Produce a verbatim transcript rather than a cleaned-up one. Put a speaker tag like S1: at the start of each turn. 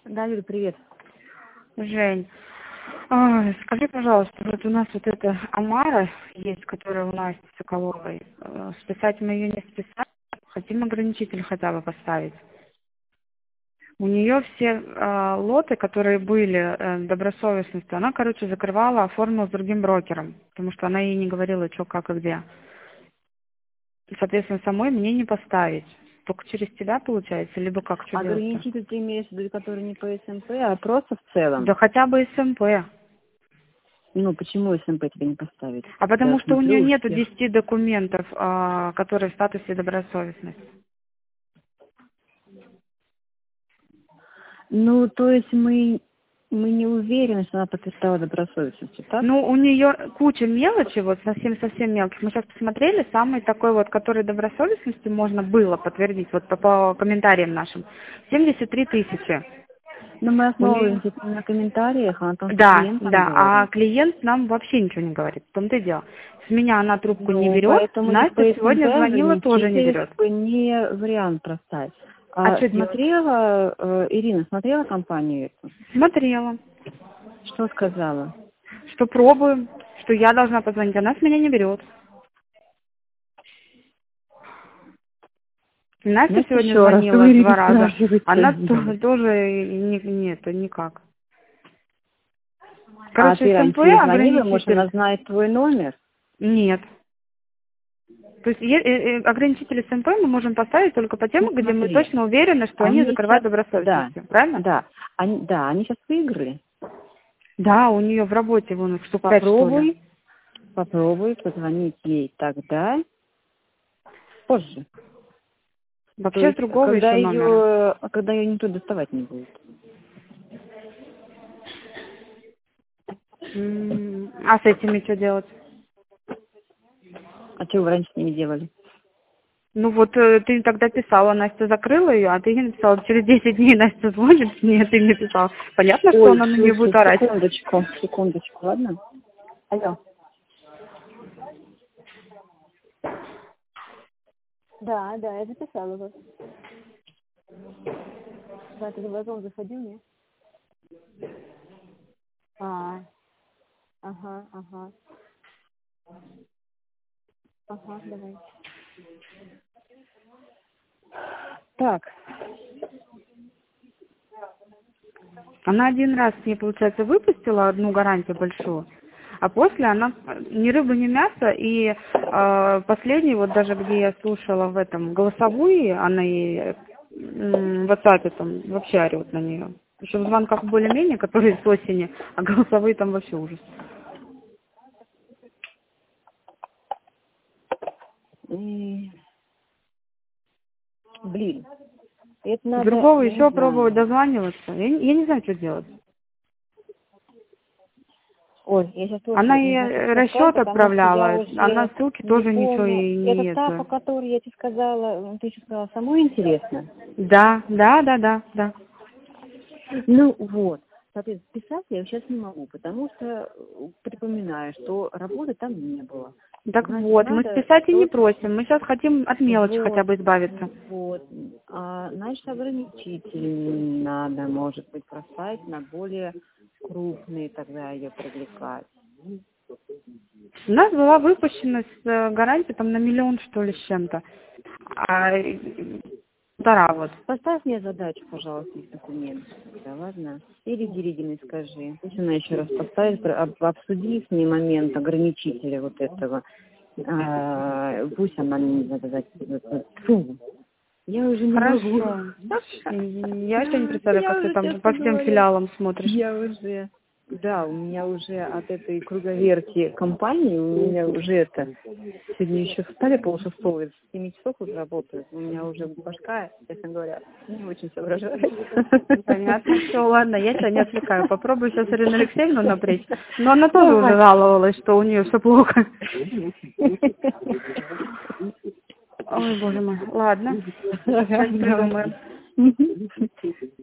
S1: Да, Юля, привет.
S2: Жень, а, скажи, пожалуйста, вот у нас вот эта Амара есть, которая у Насти Соколовой. Э, Списать мы ее не списать, хотим ограничитель хотя бы поставить. У нее все э, лоты, которые были э, добросовестностью, она, короче, закрывала, оформила с другим брокером, потому что она ей не говорила, что, как и где. И, соответственно, самой мне не поставить. Только через тебя, получается, либо как, что делать-то?
S1: Ограничитель ты имеешь в виду, который не по СМП, а просто в целом?
S2: Да хотя бы СМП.
S1: Ну, почему СМП тебе не поставить?
S2: А
S1: Я
S2: потому что у нее
S1: смотрю у
S2: нету
S1: всех.
S2: десяти документов, а, которые в статусе добросовестности.
S1: Ну, то есть мы, мы не уверены, что она подтверждала добросовестностью, так?
S2: Ну, у нее куча мелочи, вот совсем-совсем мелких. Мы сейчас посмотрели, самый такой вот, который добросовестностью можно было подтвердить, вот по, по комментариям нашим, семьдесят три тысячи.
S1: Но мы
S2: У нее...
S1: основываемся на комментариях, а на том, что
S2: Да,
S1: клиент нам
S2: да, а
S1: говорит.
S2: клиент нам вообще ничего не говорит, в том-то и дело. С меня она трубку не
S1: Ну,
S2: берет,
S1: поэтому не по
S2: Настя
S1: СМП
S2: сегодня звонила, тоже не
S1: ограничитель
S2: берет.
S1: как бы не вариант проставить.
S2: А
S1: А
S2: что делать?
S1: смотрела, э, Ирина, смотрела компанию эту?
S2: Смотрела,
S1: Что сказала?
S2: что пробуем, что я должна позвонить, она с меня не берет. Настя
S1: Знаете,
S2: сегодня
S1: еще раз, у
S2: звонила
S1: Ирины
S2: два раза. Она
S1: спрашивайте.
S2: то- тоже не, нет, никак.
S1: А
S2: Короче,
S1: ты раньше
S2: СМП
S1: ей звонила, может,
S2: ограничитель
S1: она знает твой номер?
S2: нет. То есть е- э, э, ограничитель СМП мы можем поставить только по тем,
S1: Ну,
S2: где мы
S1: смотри,
S2: точно уверены, что они
S1: они
S2: закрывают
S1: сейчас, да,
S2: добросовестностью. Правильно?
S1: да, они, да, они сейчас выиграли.
S2: Да, у нее в работе вон их штук пять, что ли.
S1: Попробуй, попробуй позвонить ей тогда, позже. То
S2: Вообще с
S1: есть,
S2: другого
S1: когда
S2: еще номера.
S1: ее, когда ее никто доставать не будет.
S2: М, А с этими что делать?
S1: А что вы раньше с ними делали?
S2: Ну вот э, ты тогда писала, Настя закрыла ее, а ты ей написала, через десять дней Настя звонит, нет, ты не написала. Понятно, что
S1: Ой,
S2: она на нее будет
S1: слушай,
S2: орать.
S1: секундочку, секундочку, ладно? Алло. Да, да, я записала вас. Да, ты в вазон заходил, нет? А, ага, ага, ага, давай. Так,
S2: Она один раз мне, получается, выпустила одну гарантию большую, а после она ни рыба, ни мясо, и э, последний, вот даже где я слушала в этом голосовые, она и м, в WhatsApp там вообще орет на нее. Еще в звонках более-менее, которые с осени, а голосовые там вообще ужас.
S1: и, блин, это
S2: С
S1: надо,
S2: другого
S1: я не
S2: еще пробовать
S1: знаю.
S2: дозваниваться. Я, не- я не знаю, что делать.
S1: Ой, я сейчас тоже
S2: Она
S1: не
S2: и
S1: знаю, что сказать,
S2: расчет
S1: потому что я
S2: отправляла, она
S1: уже
S2: ссылки
S1: не
S2: тоже ничего
S1: помню.
S2: и
S1: Это
S2: не
S1: та, по
S2: это.
S1: которой я тебе сказала, ну, ты еще сказала, самой интересно.
S2: Да, да, да, да, да.
S1: Ну вот, соответственно, писать я сейчас не могу, потому что э, припоминаю, что работы там не было.
S2: Так
S1: Значит,
S2: вот, мы
S1: надо
S2: списать и не
S1: что-то,
S2: просим. Мы сейчас хотим от мелочи хотя
S1: вот,
S2: бы избавиться.
S1: вот, а, значит, ограничитель надо, может быть, проставить на более крупные, тогда ее привлекать.
S2: У нас была выпущена с э, гарантией там на миллион, что ли, с чем-то. А э, полтора вот.
S1: Поставь мне задачу, пожалуйста, из документов, тогда, ладно? Или Деригиной скажи. Пусть она еще раз поставит, об- обсуди с ней момент ограничителя вот этого. А, пусть она мне задать. Фу, я уже не могу.
S2: Хорошо. Я еще не представляю,
S1: Я
S2: как ты
S1: уже,
S2: там
S1: честно
S2: по всем
S1: говоря,
S2: филиалам смотришь.
S1: я уже... Да, у меня уже от этой круговерти компании, у меня уже это... Сегодня еще встали полшестого, с семи часов уже работаю. У меня уже башка, честно говоря, не очень соображает.
S2: Понятно, все, ладно, я тебя не отвлекаю. Попробую сейчас Ирину Алексеевну напрячь. Но она тоже уже
S1: Давай.
S2: жаловалась, что у нее все плохо. Ой, боже мой. Ладно. Сейчас придумаем.
S1: Давай.